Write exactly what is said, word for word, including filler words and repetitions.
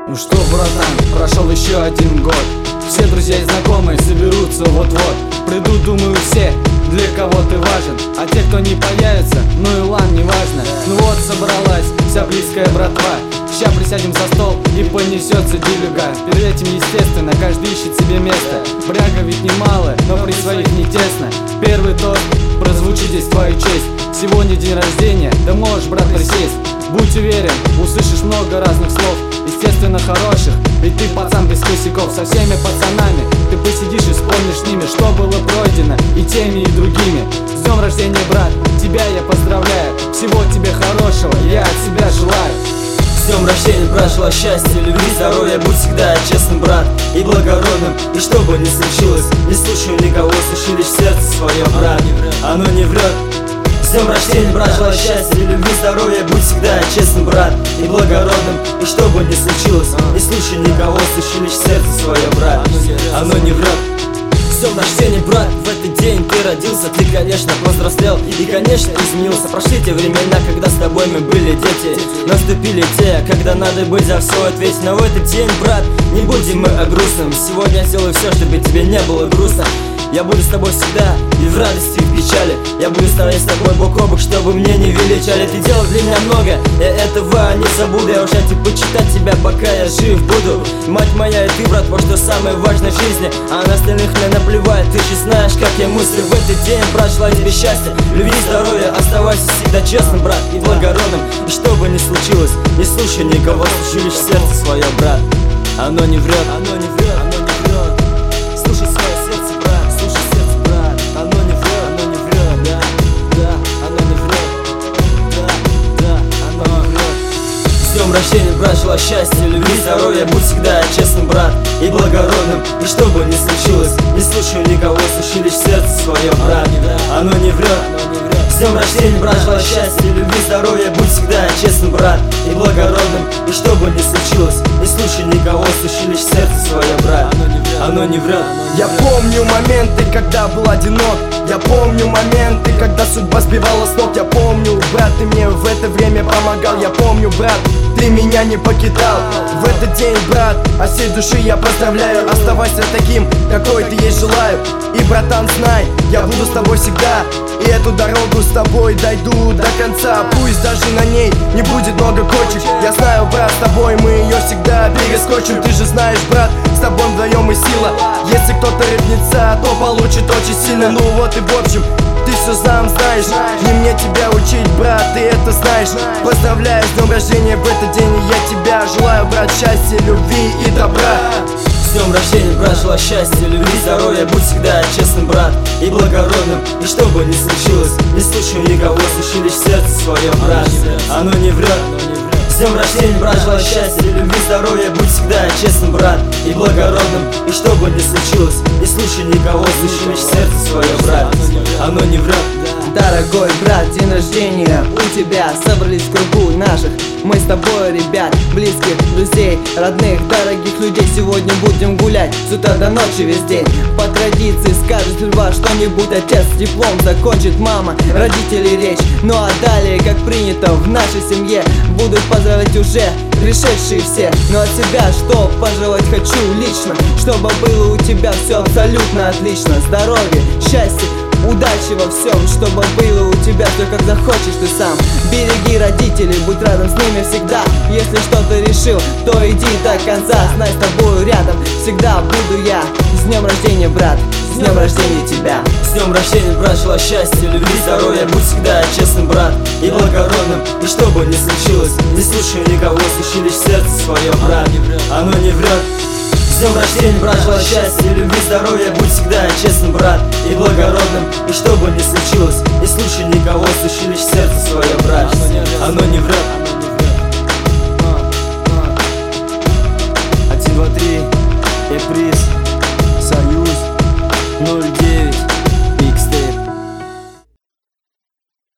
Ну что, братан, прошел еще один год. Все друзья и знакомые соберутся вот-вот. Придут, думаю, все, для кого ты важен. А те, кто не появится, ну и ладно, не важно. Ну вот собралась вся близкая братва. Ща присядем за стол и понесется делюга. Перед этим, естественно, каждый ищет себе место. Бряга ведь немало, но при своих не тесно. Первый тост прозвучит здесь в твою честь. Сегодня день рождения, да можешь, брат, присесть. Будь уверен, услышишь много разных слов, естественно хороших, ведь ты пацан без косяков. Со всеми пацанами ты посидишь и вспомнишь с ними, что было пройдено и теми, и другими. С днем рождения, брат, тебя я поздравляю. Всего тебе хорошего я от себя желаю. С днем рождения, брат, желаю счастья, любви, здоровья, будь всегда честным, брат, и благородным. И что бы ни случилось, не слушай никого, слушай лишь сердце свое, брат, оно не врет. С днем рождения, брат, желаю счастья, любви, здоровья, будь всегда честным, брат, и благородным. И что бы ни случилось, не слушай никого, слушай лишь сердце свое, брат, оно не врет. С днем рождения, брат, в этот день ты родился. Ты, конечно, повзрослел и, конечно, изменился. Прошли те времена, когда с тобой мы были дети. Наступили те, когда надо быть за все ответить. Но в этот день, брат, не будем мы о грустном. Сегодня я сделаю все, чтобы тебе не было грустно. Я буду с тобой всегда, и в радости, и в печали. Я буду стоять с тобой бок о бок, чтобы мне не величали. Ты делал для меня много, я этого не забуду. Я уже типа почитать тебя, пока я жив буду. Мать моя и ты, брат, вот что самое важное в жизни. А на остальных мне наплевать, ты же знаешь, как я мыслю. В этот день, брат, желаю тебе счастья, любви, здоровья. Оставайся всегда честным, брат, и благородным. И что бы ни случилось, не слушай никого, слушай лишь сердце свое, брат, оно не врет, оно не врет, оно не врет. Слушай свое сердце, брат, слушай сердце, брат, оно не врет, оно не врет, да, да, оно не врет, да, да, оно не врет. С днем рождения, брат, желаю счастья, любви, здоровья, будь всегда честным, брат, и благородным. И что бы ни случилось, не слушай никого, слушай лишь сердце свое, брат, оно не врет. С днем рождения, брат, желаю счастья, любви, здоровья, будь всегда честным, брат, и благородным. И что бы ни случилось, не слушай никого, слушай лишь сердце свое, брат, оно не врет. Я помню моменты, когда был одинок. Я помню моменты, когда судьба сбивала с ног. Я помню, брат, ты мне в это время помогал. Я помню, брат, ты меня не покидал. В этот день, брат, от всей души я поздравляю. Оставайся таким, какой ты есть, желаю. И, братан, знай, я буду с тобой всегда. И эту дорогу с тобой дойду до конца. Пусть даже на ней не будет много кочек. Я знаю, брат, с тобой мы ее всегда перескочим. Ты же знаешь, брат, с тобой вдвоем и сила. Если кто-то рыпнется, то получит очень сильно. Ну вот и в общем, ты все сам знаешь. Не мне тебя учить, брат, ты это знаешь. Поздравляю с днем рождения в этот день, и я тебя желаю, брат, счастья, любви и добра. С днем рождения, брат, желаю счастья, любви, здоровья, будь всегда честным, брат, и благородным. И что бы ни случилось, не слушай никого, слушай лишь сердце свое, брат, оно не врет. С днем рождения, брат, желаю счастья, любви, здоровья, будь всегда честным, брат, и благородным. И что бы ни случилось, не слушай никого, слушай лишь сердце свое, брат, оно не врет. Дорогой брат, день рождения у тебя. Собрались в кругу наших, мы с тобой, ребят, близких, друзей, родных, дорогих людей. Сегодня будем гулять с утра до ночи весь день. По традиции скажет сперва что-нибудь отец, диплом закончит мама, родители речь. Ну а далее, как принято в нашей семье, будут поздравлять уже пришедшие все. Но от себя что пожелать хочу лично, чтобы было у тебя все абсолютно отлично. Здоровья, счастья, удачи во всем, чтобы было у тебя все как захочешь ты сам. Береги родителей, будь рядом с ними всегда. Если что-то решил, то иди до конца. Знай, с тобою рядом всегда буду я. С днем рождения, брат, с днем рождения тебя. С днем рождения, брат, желаю счастья, любви, здоровья, будь всегда честным, брат, и благородным. И что бы ни случилось, не слушай никого, слушай лишь сердце свое, брат, оно не врет. С днем рождения, брат, желаю счастья, любви, здоровья, будь всегда честным, брат, и благородным. И что бы ни случилось, не слушай никого, слушай лишь сердце свое, брат, оно не врет.